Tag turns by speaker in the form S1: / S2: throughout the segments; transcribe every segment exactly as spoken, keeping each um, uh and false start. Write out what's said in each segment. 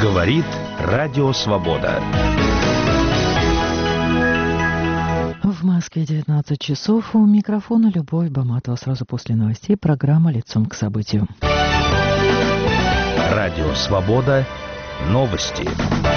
S1: Говорит Радио Свобода.
S2: В Москве девятнадцать часов. У микрофона Любовь Баматова. Сразу после новостей программа «Лицом к событию».
S1: Радио Свобода. Новости.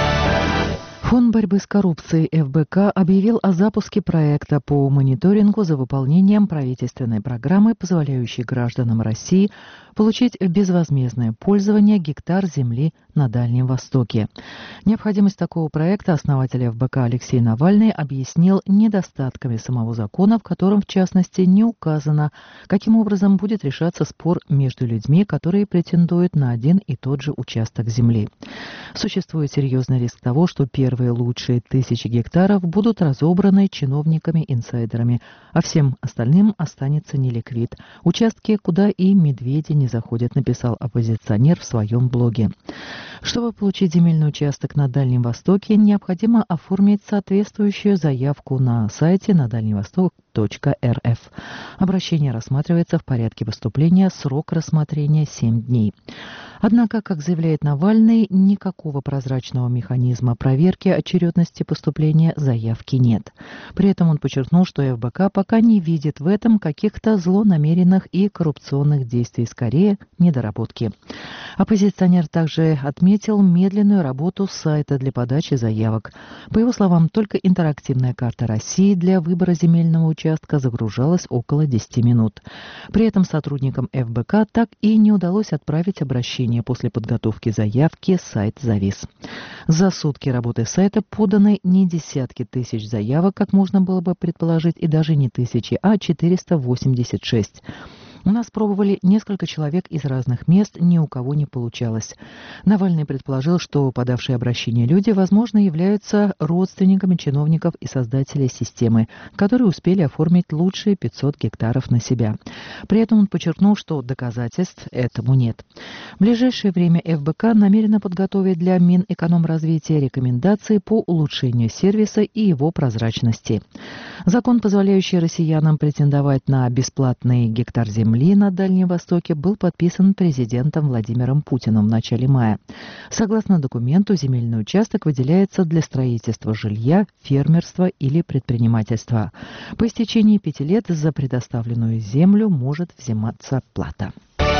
S2: Фонд борьбы с коррупцией эф бэ ка объявил о запуске проекта по мониторингу за выполнением правительственной программы, позволяющей гражданам России получить в безвозмездное пользование гектар земли на Дальнем Востоке. Необходимость такого проекта основатель эф бэ ка Алексей Навальный объяснил недостатками самого закона, в котором, в частности, не указано, каким образом будет решаться спор между людьми, которые претендуют на один и тот же участок земли. Существует серьезный риск того, что первые лучшие тысячи гектаров будут разобраны чиновниками-инсайдерами, а всем остальным останется неликвид. Участки, куда и медведи не заходят, написал оппозиционер в своем блоге. Чтобы получить земельный участок на Дальнем Востоке, необходимо оформить соответствующую заявку на сайте на дальний восток точка эр эф. Обращение рассматривается в порядке поступления, срок рассмотрения семь дней. Однако, как заявляет Навальный, никакого прозрачного механизма проверки очередности поступления заявки нет. При этом он подчеркнул, что эф бэ ка пока не видит в этом каких-то злонамеренных и коррупционных действий, скорее недоработки. Оппозиционер также отметил медленную работу сайта для подачи заявок. По его словам, только интерактивная карта России для выбора земельного участка загружалась около десяти минут. При этом сотрудникам эф бэ ка так и не удалось отправить обращение. После подготовки заявки сайт завис. За сутки работы сайта поданы не десятки тысяч заявок, как можно было бы предположить, и даже не тысячи, а четыреста восемьдесят шесть. У нас пробовали несколько человек из разных мест, ни у кого не получалось. Навальный предположил, что подавшие обращение люди, возможно, являются родственниками чиновников и создателей системы, которые успели оформить лучшие пятьсот гектаров на себя. При этом он подчеркнул, что доказательств этому нет. В ближайшее время эф бэ ка намерена подготовить для Минэкономразвития рекомендации по улучшению сервиса и его прозрачности. Закон, позволяющий россиянам претендовать на бесплатный гектар земли на Дальнем Востоке, был подписан президентом Владимиром Путиным в начале мая. Согласно документу, земельный участок выделяется для строительства жилья, фермерства или предпринимательства. По истечении пяти лет за предоставленную землю может взиматься плата.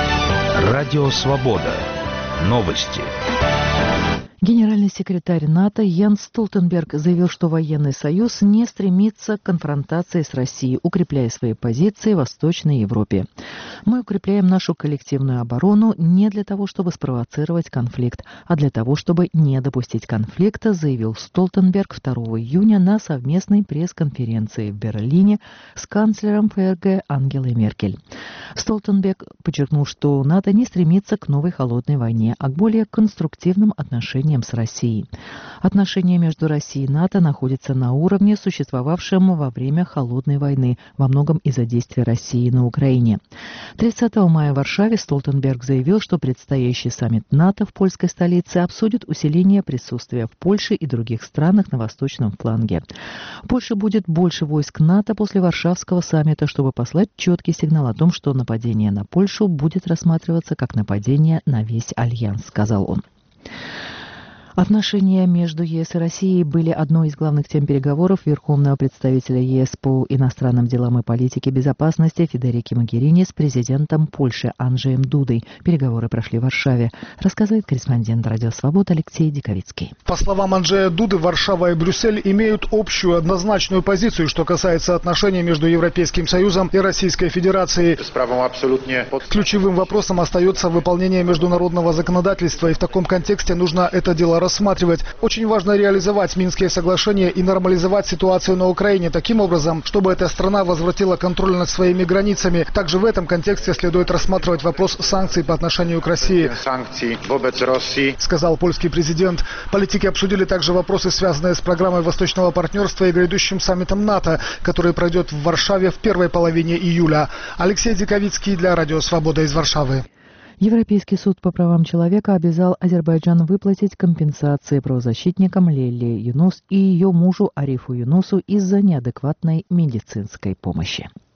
S1: Радио Свобода. Новости.
S2: Генеральный секретарь НАТО Йенс Столтенберг заявил, что военный союз не стремится к конфронтации с Россией, укрепляя свои позиции в Восточной Европе. Мы укрепляем нашу коллективную оборону не для того, чтобы спровоцировать конфликт, а для того, чтобы не допустить конфликта, заявил Столтенберг второго июня на совместной пресс-конференции в Берлине с канцлером эф эр гэ Ангелой Меркель. Столтенберг подчеркнул, что НАТО не стремится к новой холодной войне, а к более конструктивным отношениям с Россией. Отношения между Россией и НАТО находятся на уровне, существовавшем во время Холодной войны, во многом из-за действий России на Украине. тридцатого мая в Варшаве Столтенберг заявил, что предстоящий саммит НАТО в польской столице обсудит усиление присутствия в Польше и других странах на восточном фланге. В Польше будет больше войск НАТО после Варшавского саммита, чтобы послать четкий сигнал о том, что нападение на Польшу будет рассматриваться как нападение на весь альянс, сказал он. Отношения между е эс и Россией были одной из главных тем переговоров верховного представителя е эс по иностранным делам и политике безопасности Федерико Могерини с президентом Польши Анджеем Дудой. Переговоры прошли в Варшаве, рассказывает корреспондент Радио Свобода Алексей Диковицкий.
S3: По словам Анджея Дуды, Варшава и Брюссель имеют общую однозначную позицию, что касается отношений между Европейским Союзом и Российской Федерацией. Ключевым вопросом остается выполнение международного законодательства, и в таком контексте нужно это дело рассмотреть. рассматривать. Очень важно реализовать Минские соглашения и нормализовать ситуацию на Украине таким образом, чтобы эта страна возвратила контроль над своими границами. Также в этом контексте следует рассматривать вопрос санкций по отношению к России, сказал польский президент. Политики обсудили также вопросы, связанные с программой Восточного партнерства и грядущим саммитом НАТО, который пройдет в Варшаве в первой половине июля. Алексей Диковицкий для Радио Свобода из Варшавы.
S2: Европейский суд по правам человека обязал Азербайджан выплатить компенсации правозащитникам Лейле Юнус и ее мужу Арифу Юнусу из-за неадекватной медицинской помощи.